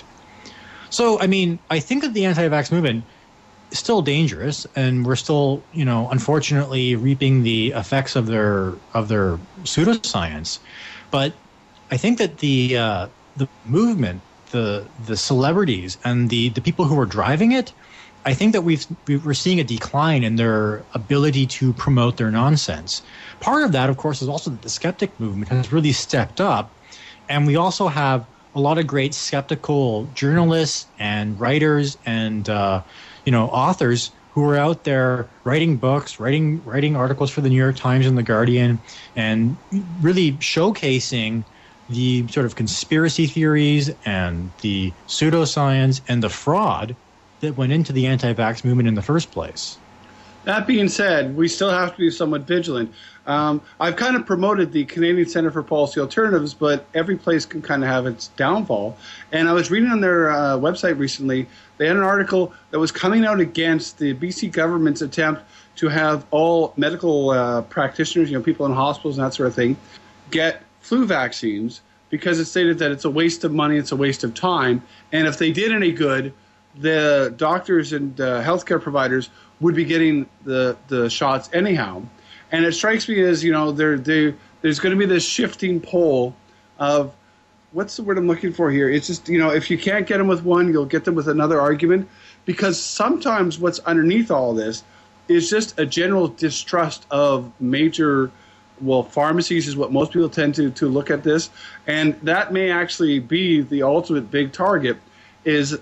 So, I mean, I think that the anti-vax movement still dangerous, and we're still, you know, unfortunately reaping the effects of their of their pseudoscience. But I think that the uh, the movement, the the celebrities, and the the people who are driving it, I think that we've we're seeing a decline in their ability to promote their nonsense. Part of that, of course, is also that the skeptic movement has really stepped up, and we also have a lot of great skeptical journalists and writers and uh, you know, authors who are out there writing books, writing writing articles for the New York Times and the Guardian, and really showcasing the sort of conspiracy theories and the pseudoscience and the fraud that went into the anti-vax movement in the first place. That being said, we still have to be somewhat vigilant. Um, I've kind of promoted the Canadian Centre for Policy Alternatives, but every place can kind of have its downfall. And I was reading on their uh, website recently, they had an article that was coming out against the B C government's attempt to have all medical uh, practitioners, you know, people in hospitals and that sort of thing, get flu vaccines because it stated that it's a waste of money, it's a waste of time, and if they did any good, the doctors and uh, healthcare providers would be getting the, the shots anyhow. And it strikes me as, you know, there there there's going to be this shifting pole of, what's the word I'm looking for here? It's just, you know, if you can't get them with one, you'll get them with another argument. Because sometimes what's underneath all this is just a general distrust of major, well, pharmacies is what most people tend to, to look at this. And that may actually be the ultimate big target, is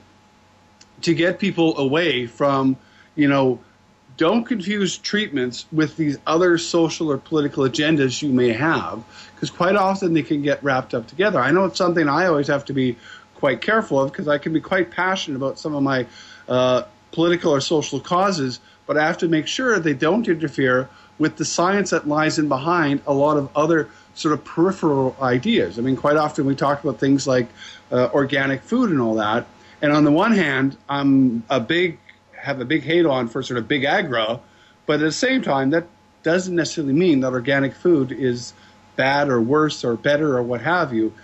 to get people away from, you know, don't confuse treatments with these other social or political agendas you may have, because quite often they can get wrapped up together. I know it's something I always have to be quite careful of, because I can be quite passionate about some of my uh, political or social causes, but I have to make sure they don't interfere with the science that lies in behind a lot of other sort of peripheral ideas. I mean, quite often we talk about things like uh, organic food and all that, and on the one hand, I'm a big have a big hate on for sort of big agro, but at the same time, that doesn't necessarily mean that organic food is bad or worse or better or what have you.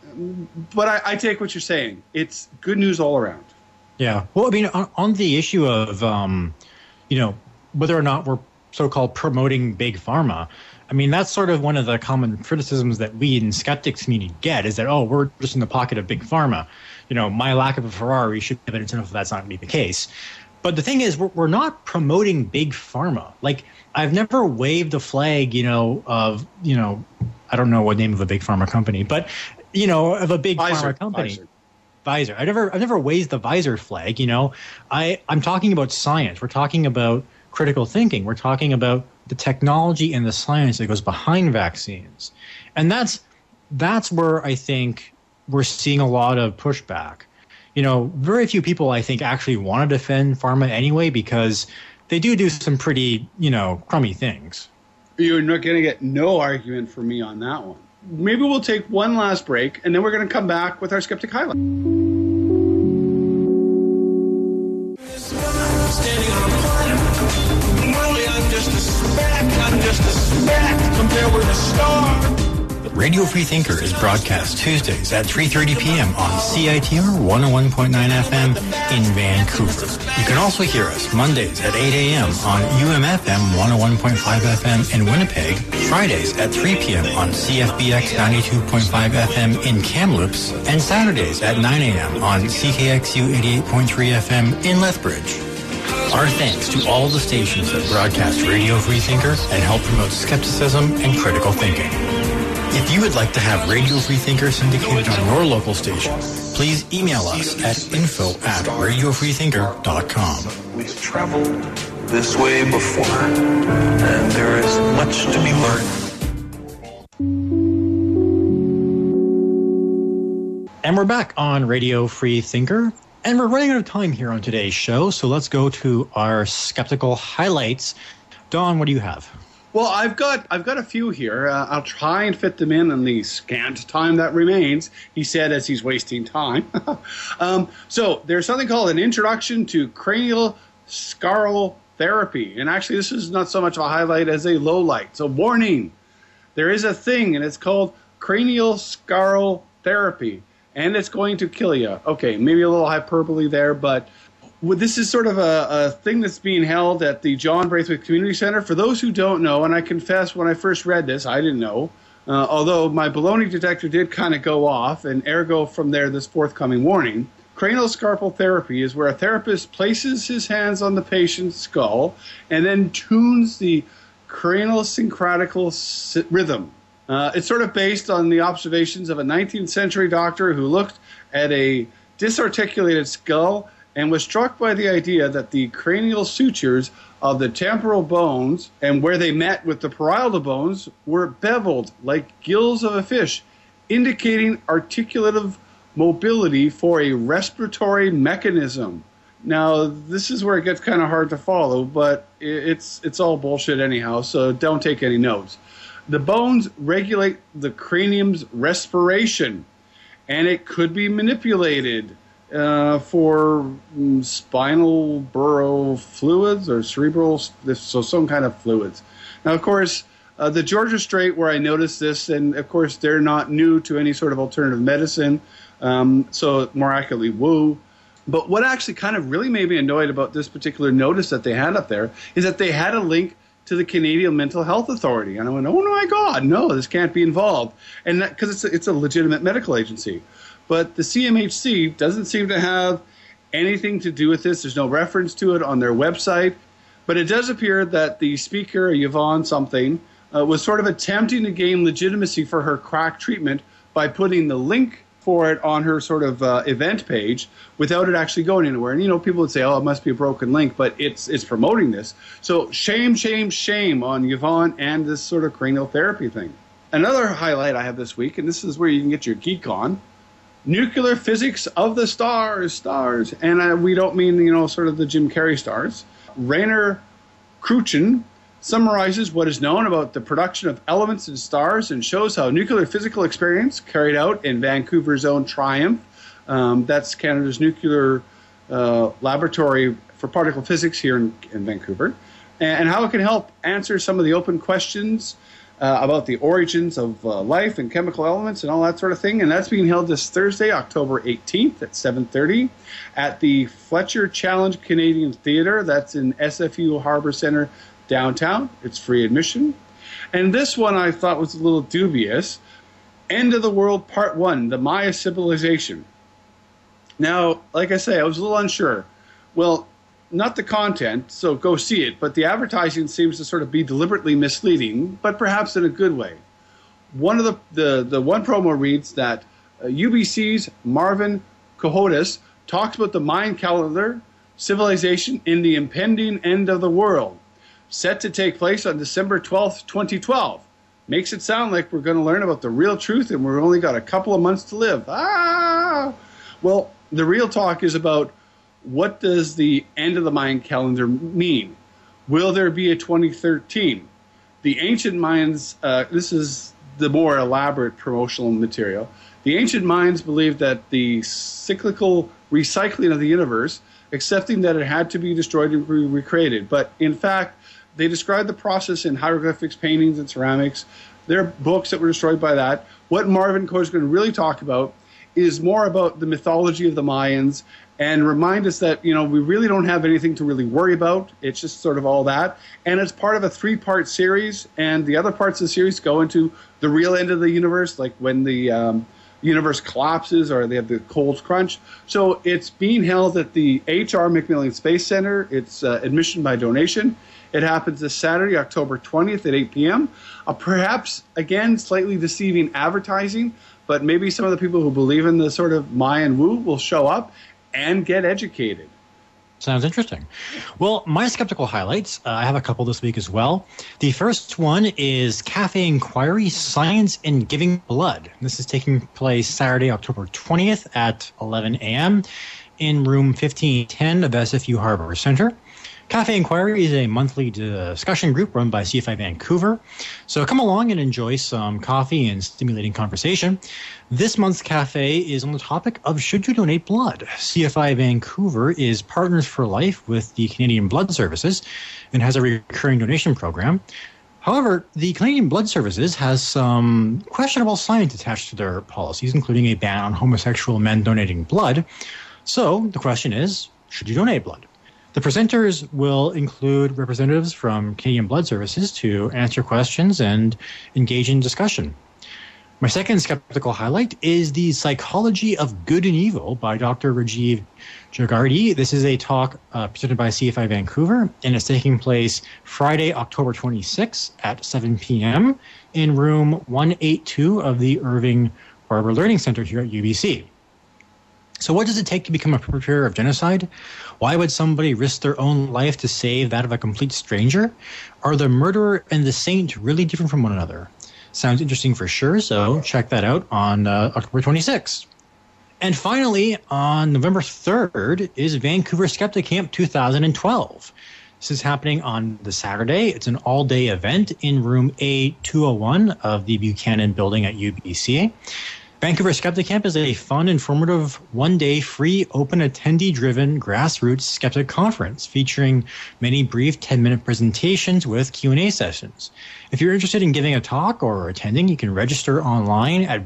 But I, I take what you're saying. It's good news all around. Yeah. Well, I mean, on, on the issue of, um, you know, whether or not we're so-called promoting big pharma. I mean, that's sort of one of the common criticisms that we in skeptics community get is that, oh, we're just in the pocket of big pharma. You know, my lack of a Ferrari should be evidence enough that that's not going to be the case. But the thing is, we're, we're not promoting big pharma. Like, I've never waved a flag, you know, of, you know, I don't know what name of a big pharma company, but, you know, of a big Pfizer, pharma company. Pfizer. Pfizer. I never, I've never waved the Pfizer flag. You know, I, I'm talking about science. We're talking about critical thinking. We're talking about the technology and the science that goes behind vaccines, and that's that's where I think we're seeing a lot of pushback. You know, very few people I think actually want to defend pharma anyway because they do do some pretty, you know, crummy things. You're not going to get no argument from me on that one. Maybe we'll take one last break, and then we're going to come back with our Skeptic Highlight. Standing on a planet. Really, I'm just a speck. I'm just a speck compared with a star. Radio Free Thinker is broadcast Tuesdays at three thirty p.m. on C I T R one oh one point nine F M in Vancouver. You can also hear us Mondays at eight a.m. on U M F M one oh one point five F M in Winnipeg, Fridays at three p.m. on C F B X ninety-two point five F M in Kamloops, and Saturdays at nine a.m. on C K X U eighty-eight point three F M in Lethbridge. Our thanks to all the stations that broadcast Radio Free Thinker and help promote skepticism and critical thinking. If you would like to have Radio Free Thinker syndicated on your local station, please email us at info at radio free thinker dot com. We've traveled this way before, and there is much to be learned. And we're back on Radio Free Thinker, and we're running out of time here on today's show, so let's go to our skeptical highlights. Don, what do you have? Well, I've got I've got a few here. Uh, I'll try and fit them in in the scant time that remains, he said as he's wasting time. um, so there's something called an Introduction to Cranial Scarral Therapy. And actually, this is not so much of a highlight as a low light. So warning, there is a thing, and it's called cranial scarral therapy, and it's going to kill you. Okay, maybe a little hyperbole there, but this is sort of a, a thing that's being held at the John Braithwaite Community Center. For those who don't know, and I confess when I first read this, I didn't know, uh, although my baloney detector did kind of go off, and ergo from there this forthcoming warning. Cranial scarral therapy is where a therapist places his hands on the patient's skull and then tunes the cranial syncratical rhythm. Uh, it's sort of based on the observations of a nineteenth century doctor who looked at a disarticulated skull and was struck by the idea that the cranial sutures of the temporal bones and where they met with the parietal bones were beveled like gills of a fish, indicating articulative mobility for a respiratory mechanism. Now, this is where it gets kind of hard to follow, but it's it's all bullshit anyhow, so don't take any notes. The bones regulate the cranium's respiration, and it could be manipulated Uh, for um, spinal burrow fluids or cerebral, so some kind of fluids. Now, of course, uh, the Georgia Strait, where I noticed this, and of course they're not new to any sort of alternative medicine, um, so more accurately, woo. But what actually kind of really made me annoyed about this particular notice that they had up there is that they had a link to the Canadian Mental Health Authority. And I went, oh my God, no, this can't be involved. And because it's, a, it's a legitimate medical agency. But the C M H C doesn't seem to have anything to do with this. There's no reference to it on their website. But it does appear that the speaker, Yvonne something, uh, was sort of attempting to gain legitimacy for her crack treatment by putting the link for it on her sort of uh, event page without it actually going anywhere. And, you know, people would say, oh, it must be a broken link, but it's it's promoting this. So shame, shame, shame on Yvonne and this sort of cranial therapy thing. Another highlight I have this week, and this is where you can get your geek on, Nuclear Physics of the Stars, stars. And uh, we don't mean, you know, sort of the Jim Carrey stars. Rainer Cruchen summarizes what is known about the production of elements in stars and shows how nuclear physical experiments carried out in Vancouver's own Triumph, um, that's Canada's nuclear uh, laboratory for particle physics here in, in Vancouver, and, and how it can help answer some of the open questions uh, about the origins of uh, life and chemical elements and all that sort of thing. And that's being held this Thursday, October eighteenth at seven thirty at the Fletcher Challenge Canadian Theatre. That's in S F U Harbour Centre downtown. It's free admission. And this one I thought was a little dubious. End of the World Part one, the Maya Civilization. Now, like I say, I was a little unsure. Well, not the content, so go see it, but the advertising seems to sort of be deliberately misleading, but perhaps in a good way. One of the, the, the one promo reads that uh, U B C's Marvin Cohodes talks about the Mayan calendar, civilization, in the impending end of the world, set to take place on December twelfth, twenty twelve. Makes it sound like we're going to learn about the real truth and we've only got a couple of months to live. Ah! Well, the real talk is about what does the end of the Mayan calendar mean? Will there be a twenty thirteen? The ancient Mayans, uh, this is the more elaborate promotional material. The ancient Mayans believed that the cyclical recycling of the universe, accepting that it had to be destroyed and be recreated. But in fact, they described the process in hieroglyphics, paintings, and ceramics. There are books that were destroyed by that. What Marvin Cohodes is going to really talk about is more about the mythology of the Mayans and remind us that, you know, we really don't have anything to really worry about. It's just sort of all that. And it's part of a three-part series, and the other parts of the series go into the real end of the universe, like when the um, universe collapses or they have the cold crunch. So it's being held at the H R McMillan Space Center. It's uh, admission by donation. It happens this Saturday, October twentieth at eight p.m. Uh, perhaps, again, slightly deceiving advertising, but maybe some of the people who believe in the sort of Mayan woo will show up and get educated. Sounds interesting. Well, my skeptical highlights, uh, I have a couple this week as well. The first one is Cafe Inquiry, Science in Giving Blood. This is taking place Saturday, October twentieth at eleven a.m. in room fifteen ten of S F U Harbor Center. Cafe Inquiry is a monthly discussion group run by C F I Vancouver. So come along and enjoy some coffee and stimulating conversation. This month's cafe is on the topic of should you donate blood. C F I Vancouver is Partners for Life with the Canadian Blood Services and has a recurring donation program. However, the Canadian Blood Services has some questionable science attached to their policies, including a ban on homosexual men donating blood. So the question is, should you donate blood? The presenters will include representatives from Canadian Blood Services to answer questions and engage in discussion. My second skeptical highlight is The Psychology of Good and Evil by Doctor Rajiv Jagardi. This is a talk uh, presented by C F I Vancouver, and it's taking place Friday, October twenty-sixth at seven p.m. in room one eighty-two of the Irving Barber Learning Center here at U B C. So what does it take to become a perpetrator of genocide? Why would somebody risk their own life to save that of a complete stranger? Are the murderer and the saint really different from one another? Sounds interesting for sure, so check that out on uh, October twenty-sixth. And finally, on November third is Vancouver Skeptic Camp two thousand twelve. This is happening on the Saturday. It's an all-day event in room A two oh one of the Buchanan building at U B C. Vancouver Skeptic Camp is a fun, informative, one-day, free, open, attendee-driven, grassroots skeptic conference featuring many brief ten-minute presentations with Q and A sessions. If you're interested in giving a talk or attending, you can register online at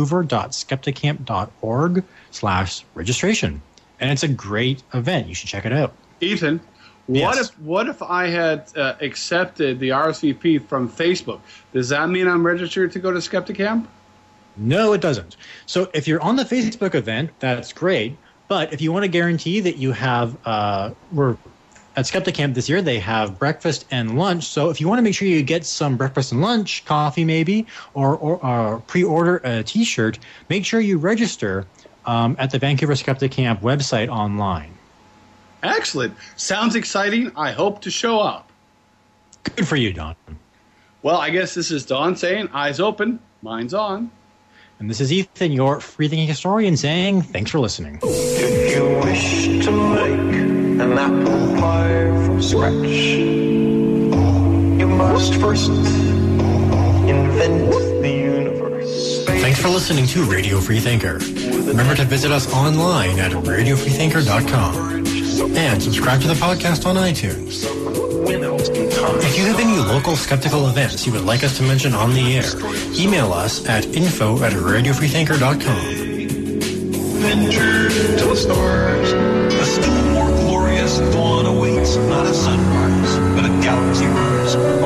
vancouver.skepticamp.org slash registration. And it's a great event. You should check it out. Ethan, Yes. what if what if I had uh, accepted the R S V P from Facebook? Does that mean I'm registered to go to Skeptic Camp? No, it doesn't. So if you're on the Facebook event, that's great. But if you want to guarantee that you have, uh, we're at Skeptic Camp this year, they have breakfast and lunch. So if you want to make sure you get some breakfast and lunch, coffee maybe, or, or uh, pre-order a T-shirt, make sure you register um, at the Vancouver Skeptic Camp website online. Excellent. Sounds exciting. I hope to show up. Good for you, Don. Well, I guess this is Don saying, eyes open, minds on. And this is Ethan, your free-thinking historian, saying thanks for listening. If you wish to make an apple pie from scratch, you must first invent the universe. Thanks for listening to Radio Free Thinker. Remember to visit us online at radio free thinker dot com and subscribe to the podcast on iTunes. If you have any local skeptical events you would like us to mention on the air, email us at info at radio free thinker dot com. Venture to the stars. A still more glorious dawn awaits, not a sunrise, but a galaxy. is yours.